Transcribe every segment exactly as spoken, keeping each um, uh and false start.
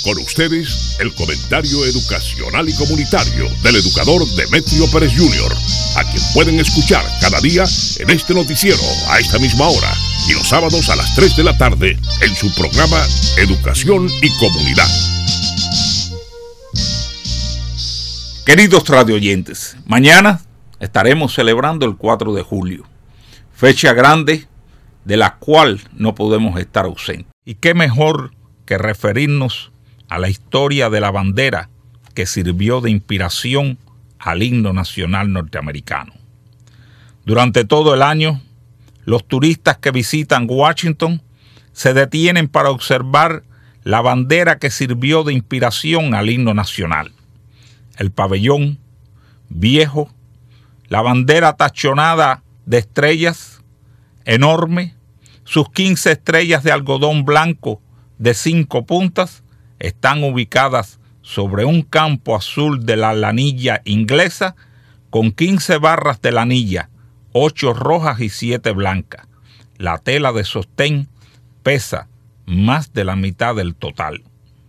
Con ustedes, el comentario educacional y comunitario del educador Demetrio Pérez junior, a quien pueden escuchar cada día en este noticiero a esta misma hora y los sábados a las tres de la tarde en su programa Educación y Comunidad. Queridos radioyentes, mañana estaremos celebrando el cuatro de julio, fecha grande de la cual no podemos estar ausentes. Y qué mejor que referirnos a la historia de la bandera que sirvió de inspiración al himno nacional norteamericano. Durante todo el año, los turistas que visitan Washington se detienen para observar la bandera que sirvió de inspiración al himno nacional. El pabellón viejo, la bandera tachonada de estrellas, enorme, sus quince estrellas de algodón blanco de cinco puntas, están ubicadas sobre un campo azul de la lanilla inglesa con quince barras de lanilla, ocho rojas y siete blancas. La tela de sostén pesa más de la mitad del total.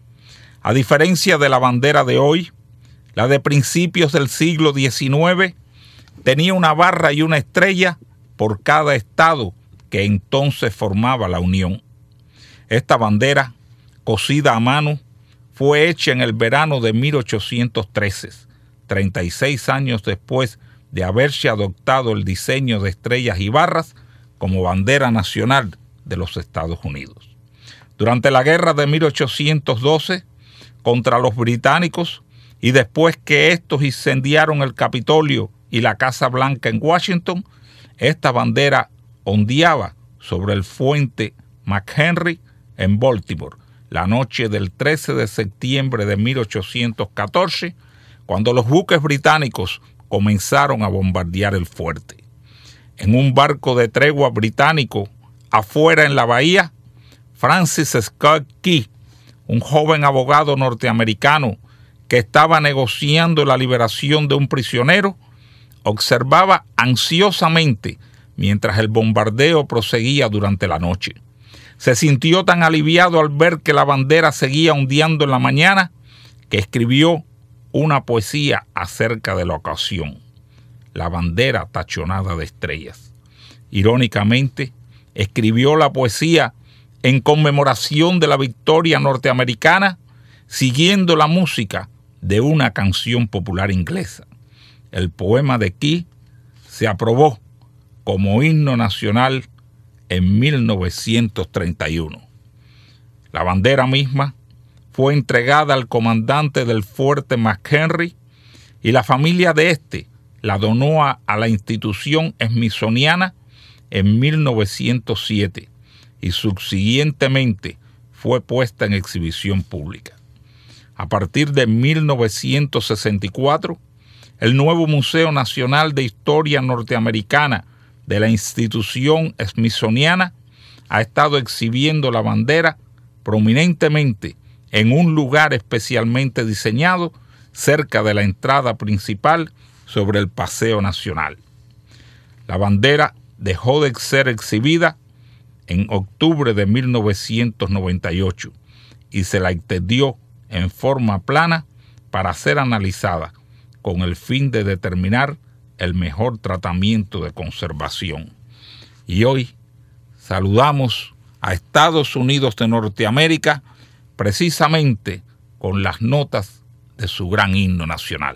A diferencia de la bandera de hoy, la de principios del siglo diecinueve tenía una barra y una estrella por cada estado que entonces formaba la Unión. Esta bandera, cosida a mano, fue hecha en el verano de mil ochocientos trece, treinta y seis años después de haberse adoptado el diseño de estrellas y barras como bandera nacional de los Estados Unidos. Durante la guerra de mil ochocientos doce contra los británicos y después que estos incendiaron el Capitolio y la Casa Blanca en Washington, esta bandera ondeaba sobre el puente McHenry en Baltimore, la noche del trece de septiembre de mil ochocientos catorce, cuando los buques británicos comenzaron a bombardear el fuerte. En un barco de tregua británico afuera en la bahía, Francis Scott Key, un joven abogado norteamericano que estaba negociando la liberación de un prisionero, observaba ansiosamente mientras el bombardeo proseguía durante la noche. Se sintió tan aliviado al ver que la bandera seguía ondeando en la mañana que escribió una poesía acerca de la ocasión, la bandera tachonada de estrellas. Irónicamente, escribió la poesía en conmemoración de la victoria norteamericana, siguiendo la música de una canción popular inglesa. El poema de Key se aprobó como himno nacional en mil novecientos treinta y uno. La bandera misma fue entregada al comandante del fuerte McHenry y la familia de este la donó a, a la institución smithsoniana en mil novecientos siete y subsiguientemente fue puesta en exhibición pública. A partir de mil novecientos sesenta y cuatro, el nuevo Museo Nacional de Historia Norteamericana de la institución smithsoniana ha estado exhibiendo la bandera prominentemente en un lugar especialmente diseñado cerca de la entrada principal sobre el Paseo Nacional. La bandera dejó de ser exhibida en octubre de mil novecientos noventa y ocho y se la extendió en forma plana para ser analizada con el fin de determinar el mejor tratamiento de conservación. Y hoy saludamos a Estados Unidos de Norteamérica precisamente con las notas de su gran himno nacional.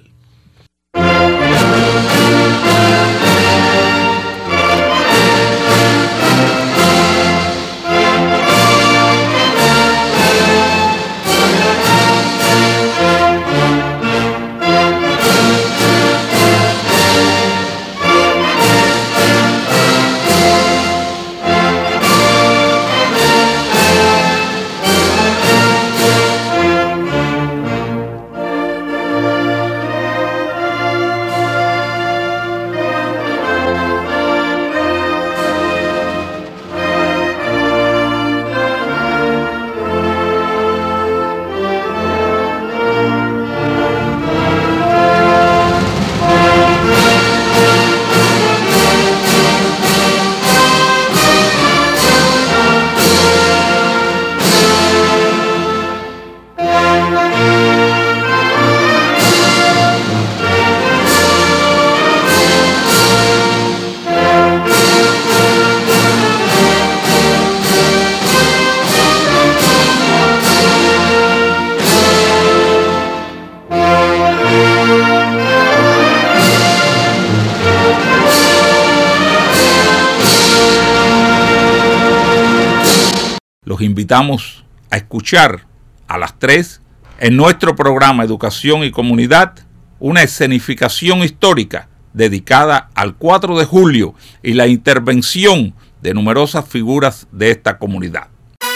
los invitamos a escuchar a las tres en nuestro programa Educación y Comunidad una escenificación histórica dedicada al cuatro de julio y la intervención de numerosas figuras de esta comunidad.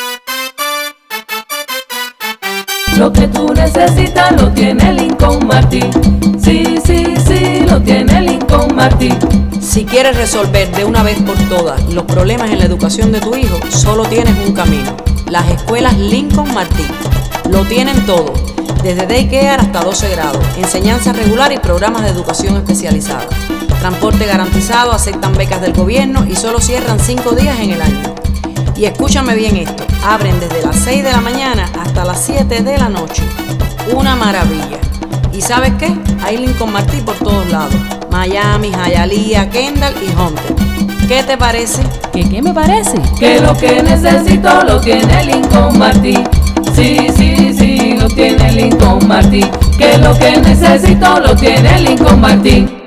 Lo que tú necesitas lo tiene Lincoln Martin. Sí, sí, sí, lo tiene Lincoln Martin. Si quieres resolver de una vez por todas los problemas en la educación de tu hijo, solo tienes un camino: las escuelas Lincoln Martin. Lo tienen todo, desde daycare hasta doce grados, enseñanza regular y programas de educación especializada. Transporte garantizado, aceptan becas del gobierno y solo cierran cinco días en el año. Y escúchame bien esto, abren desde las seis de la mañana hasta las siete de la noche. Una maravilla. ¿Y sabes qué? Hay Lincoln Martin por todos lados: Miami, Hialeah, Kendall y Hunter. ¿Qué te parece? ¿Qué qué me parece? Que lo que necesito lo tiene Lincoln Martin. Sí, sí, sí, lo tiene Lincoln Martin. Que lo que necesito lo tiene Lincoln Martin.